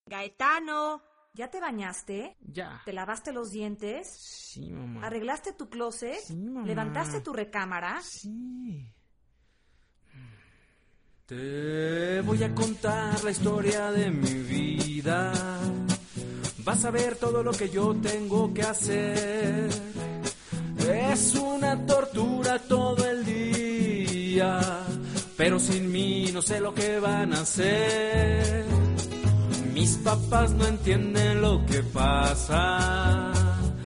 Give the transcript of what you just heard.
Gaetano. ¿Ya te bañaste? Ya. ¿Te lavaste los dientes? Sí, mamá. ¿Arreglaste tu closet? Sí, mamá. ¿Levantaste tu recámara? Sí. Te voy a contar la historia de mi vida. Vas a ver todo lo que yo tengo que hacer. Es una tortura todo el día, pero sin mí no sé lo que van a hacer. Mis papás no entienden lo que pasa.